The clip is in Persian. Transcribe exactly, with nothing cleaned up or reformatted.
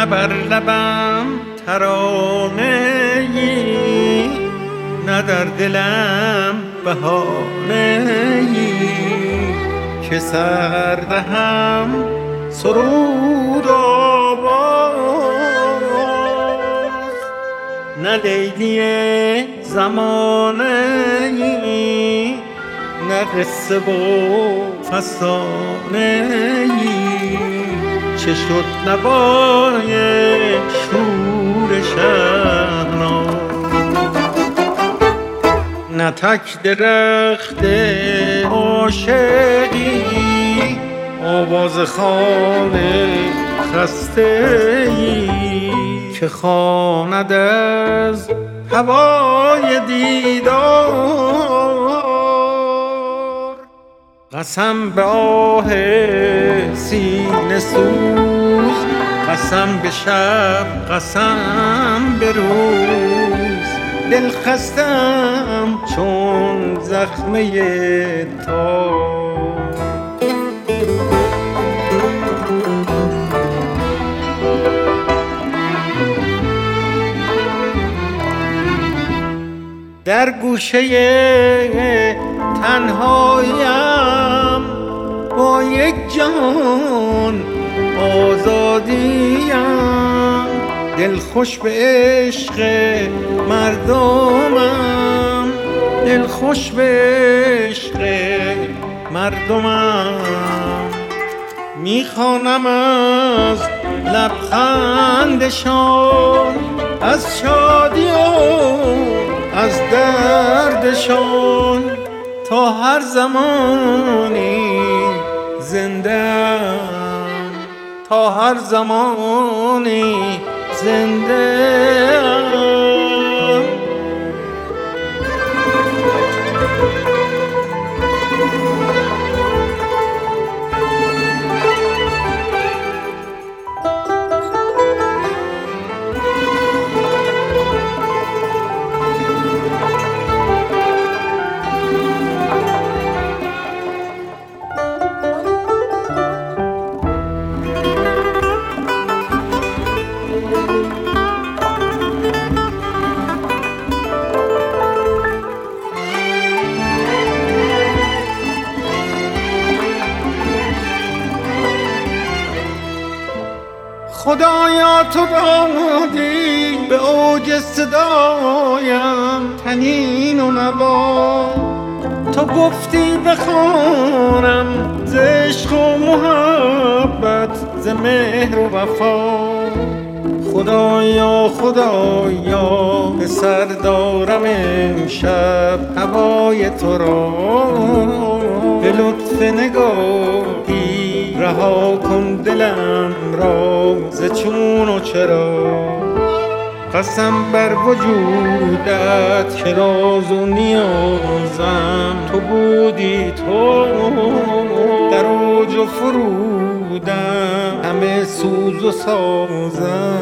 نه بر لبم ترانه‌ای، نه در دلم بهانه‌ای که سر دهم سرود آواز. نه لیلی زمانه‌ای، نه قصه و فسانه‌ای چه شد نوای شور شهناز. نه تک درخت عاشقی، آواز خانه خسته‌ای که خواند از هوای دیدار. قسم به آه سینه سوز، قسم به شب، قسم به روز، دل خستم چون زخمه تار. در گوشه تنهاییم با یک جان آزادیم، دل خوش به عشق مردمم، دل خوش به عشق مردمم. میخوانم از لبخندشان، از شادی و از دردشان، تا هر زمانی زنده‌ام، تا هر زمانی زنده‌ام. خدایا تو دادی به اوج صدایم طنین و نوا، تو گفتی بخوانم ز عشق و محبت، ز مهر و وفا. خدایا خدایا به سر دارم امشب هوای تو را، به لطف نگاهی رها کن دلم را ز چون و چرا. قسم بر وجودت که راز و نیازم تو بودی، تو در اوج و فرودم همه سوز و سازم.